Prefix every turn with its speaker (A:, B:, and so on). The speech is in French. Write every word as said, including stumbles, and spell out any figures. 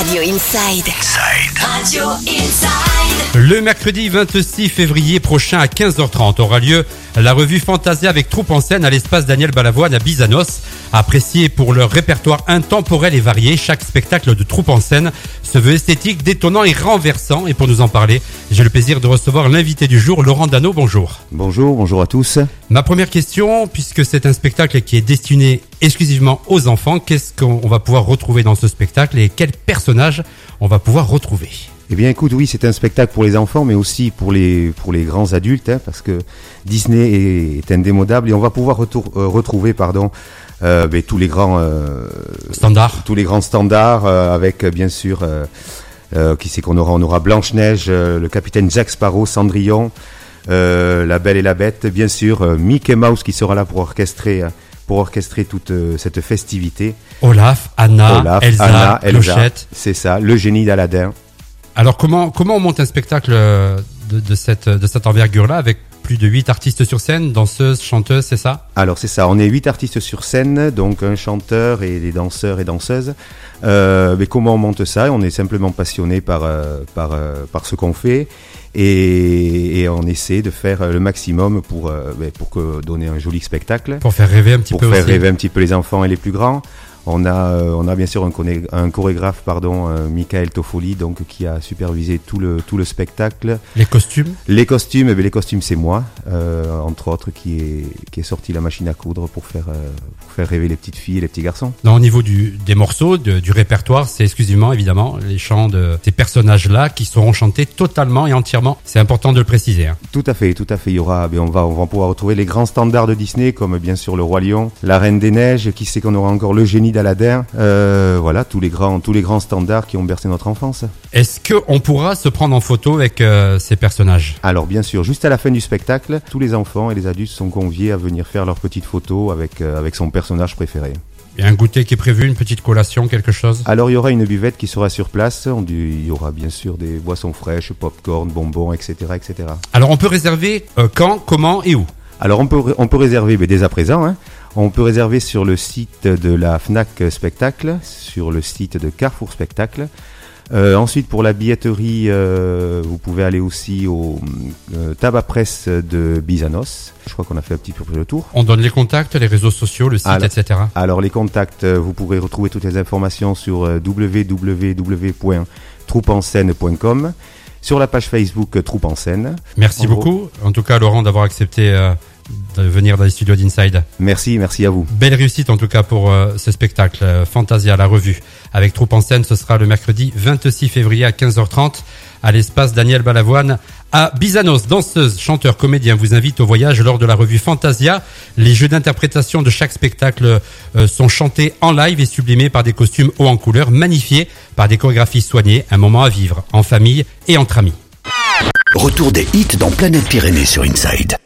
A: Radio Inside.
B: Inside.
A: Radio Inside.
C: Le mercredi vingt-six février prochain à quinze heures trente aura lieu la revue Fantasia avec troupe en scène à l'espace Daniel Balavoine à Bizanos. Apprécié pour leur répertoire intemporel et varié, chaque spectacle de troupe en scène se veut esthétique, détonnant et renversant. Et pour nous en parler, j'ai le plaisir de recevoir l'invité du jour, Laurent Dano. Bonjour.
D: Bonjour, bonjour à tous.
C: Ma première question, puisque c'est un spectacle qui est destiné exclusivement aux enfants, qu'est-ce qu'on va pouvoir retrouver dans ce spectacle et quels personnages on va pouvoir retrouver ?
D: Eh bien, écoute, oui, c'est un spectacle pour les enfants, mais aussi pour les pour les grands adultes, hein, parce que Disney est, est indémodable et on va pouvoir retour, euh, retrouver, pardon, euh, ben, tous les grands euh,
C: standards,
D: tous les grands standards, euh, avec bien sûr, euh, euh, qui c'est qu'on aura, on aura Blanche-Neige, euh, le capitaine Jack Sparrow, Cendrillon, euh, La Belle et la Bête, bien sûr, euh, Mickey Mouse qui sera là pour orchestrer. Euh, pour orchestrer toute euh, cette festivité.
C: Olaf, Anna,
D: Olaf,
C: Elsa,
D: Anna,
C: Clochette.
D: Elsa, c'est ça, le génie d'Aladin.
C: Alors comment comment on monte un spectacle de, de cette de cette envergure-là avec plus de huit artistes sur scène, danseuses, chanteuses, c'est ça ?
D: Alors c'est ça, on est huit artistes sur scène, donc un chanteur et des danseurs et danseuses. Euh, mais comment on monte ça ? On est simplement passionné par euh, par euh, par ce qu'on fait et, et on essaie de faire le maximum pour euh, pour que donner un joli spectacle.
C: Pour faire rêver un petit
D: pour
C: peu
D: faire
C: aussi.
D: rêver un petit peu les enfants et les plus grands. On a, euh, on a bien sûr un, coné- un chorégraphe, pardon, euh, Michael Toffoli, donc qui a supervisé tout le tout le spectacle.
C: Les costumes.
D: Les costumes, eh bien, les costumes, c'est moi, euh, entre autres, qui est qui est sorti la machine à coudre pour faire euh, pour faire rêver les petites filles et les petits garçons.
C: Non, au niveau du des morceaux, de, du répertoire, c'est exclusivement évidemment les chants de ces personnages-là qui seront chantés totalement et entièrement. C'est important de le préciser. Hein.
D: Tout à fait, tout à fait. Il y aura, eh on va on va pouvoir retrouver les grands standards de Disney, comme bien sûr le Roi Lion, la Reine des Neiges, qui sait qu'on aura encore le génie d'Aladin, euh, voilà, tous les grands, tous les grands standards qui ont bercé notre enfance.
C: Est-ce que on pourra se prendre en photo avec euh, ces personnages ?
D: Alors bien sûr, juste à la fin du spectacle, tous les enfants et les adultes sont conviés à venir faire leurs petites photos avec euh, avec son personnage préféré.
C: Il y a un goûter qui est prévu, une petite collation, quelque chose ?
D: Alors il y aura une buvette qui sera sur place. On, il y aura bien sûr des boissons fraîches, pop-corn, bonbons, et cetera, et cetera.
C: Alors on peut réserver euh, quand, comment et où ?
D: Alors on peut on peut réserver mais dès à présent. Hein. On peut réserver sur le site de la Fnac Spectacle, sur le site de Carrefour Spectacle. Euh, ensuite, pour la billetterie, euh, vous pouvez aller aussi au euh, Tabac Presse de Bizanos. Je crois qu'on a fait un petit peu le tour.
C: On donne les contacts, les réseaux sociaux, le site,
D: alors,
C: et cetera.
D: Alors les contacts, vous pourrez retrouver toutes les informations sur w w w point troupe en scène point com, sur la page Facebook Troupe en Scène.
C: Merci
D: en
C: beaucoup,
D: gros.
C: en tout cas Laurent, d'avoir accepté euh, de venir dans les studios d'Inside.
D: Merci, merci à vous.
C: Belle réussite en tout cas pour euh, ce spectacle, euh, Fantasia, la revue, avec troupe en scène. Ce sera le mercredi vingt-six février à quinze heures trente à l'espace Daniel Balavoine à Bizanos. Danseuses, chanteurs, comédiens vous invitent au voyage lors de la revue Fantasia. Les jeux d'interprétation de chaque spectacle euh, sont chantés en live et sublimés par des costumes hauts en couleur, magnifiés par des chorégraphies soignées. Un moment à vivre en famille et entre amis.
B: Retour des hits dans Planète Pyrénées sur Inside.